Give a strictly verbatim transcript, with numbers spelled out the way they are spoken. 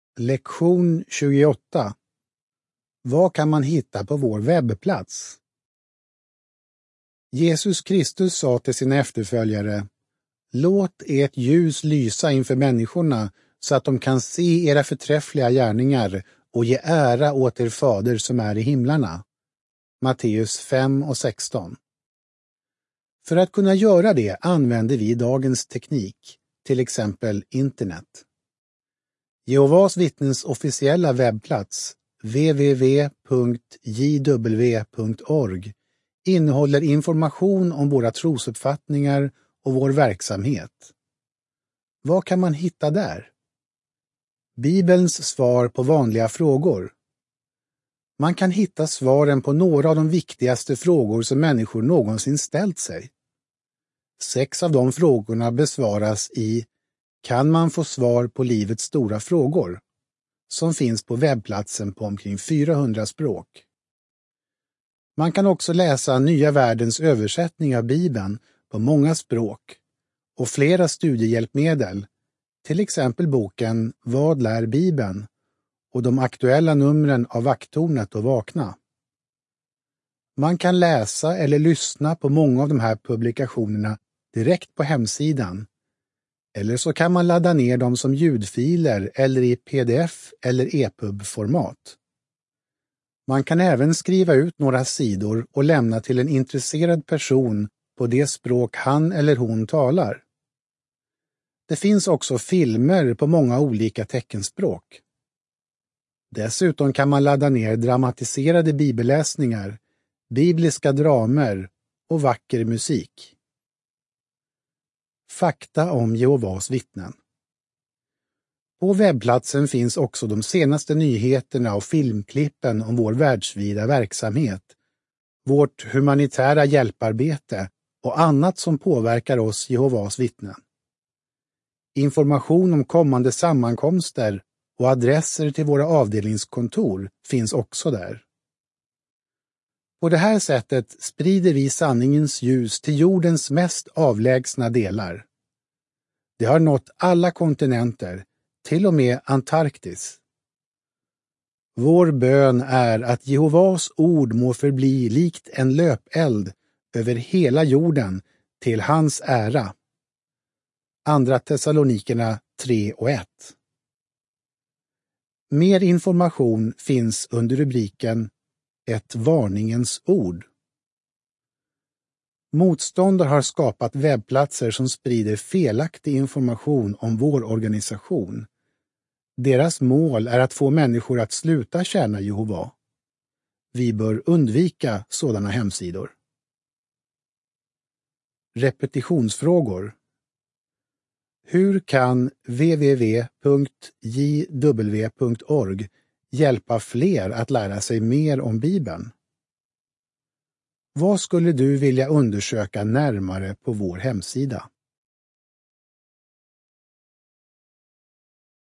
Lektion tjugoåtta. Vad kan man hitta på vår webbplats? Jesus Kristus sa till sina efterföljare: Låt ert ljus lysa inför människorna så att de kan se era förträffliga gärningar och ge ära åt er fader som är i himlarna. Matteus fem och sexton. För att kunna göra det använder vi dagens teknik, till exempel internet. Jehovas vittnens officiella webbplats w w w punkt j w punkt org innehåller information om våra trosuppfattningar och vår verksamhet. Vad kan man hitta där? Bibelns svar på vanliga frågor. Man kan hitta svaren på några av de viktigaste frågor som människor någonsin ställt sig. Sex av de frågorna besvaras i Kan man få svar på livets stora frågor? Som finns på webbplatsen på omkring fyrahundra språk. Man kan också läsa Nya världens översättning av Bibeln på många språk och flera studiehjälpmedel, till exempel boken Vad lär Bibeln och de aktuella numren av Vakttornet och Vakna. Man kan läsa eller lyssna på många av de här publikationerna direkt på hemsidan, eller så kan man ladda ner dem som ljudfiler eller i pdf eller e pub-format. Man kan även skriva ut några sidor och lämna till en intresserad person på det språk han eller hon talar. Det finns också filmer på många olika teckenspråk. Dessutom kan man ladda ner dramatiserade bibelläsningar, bibliska dramer och vacker musik. Fakta om Jehovas vittnen. På webbplatsen finns också de senaste nyheterna och filmklippen om vår världsvida verksamhet, vårt humanitära hjälparbete och annat som påverkar oss Jehovas vittnen. Information om kommande sammankomster och adresser till våra avdelningskontor finns också där. På det här sättet sprider vi sanningens ljus till jordens mest avlägsna delar. Det har nått alla kontinenter, till och med Antarktis. Vår bön är att Jehovas ord må förbli likt en löpeld över hela jorden till hans ära. Andra Thessalonikerna tre och ett. Mer information finns under rubriken Ett varningens ord. Motståndare har skapat webbplatser som sprider felaktig information om vår organisation. Deras mål är att få människor att sluta tjäna Jehova. Vi bör undvika sådana hemsidor. Repetitionsfrågor. Hur kan w w w punkt j w punkt org hjälpa fler att lära sig mer om Bibeln? Vad skulle du vilja undersöka närmare på vår hemsida?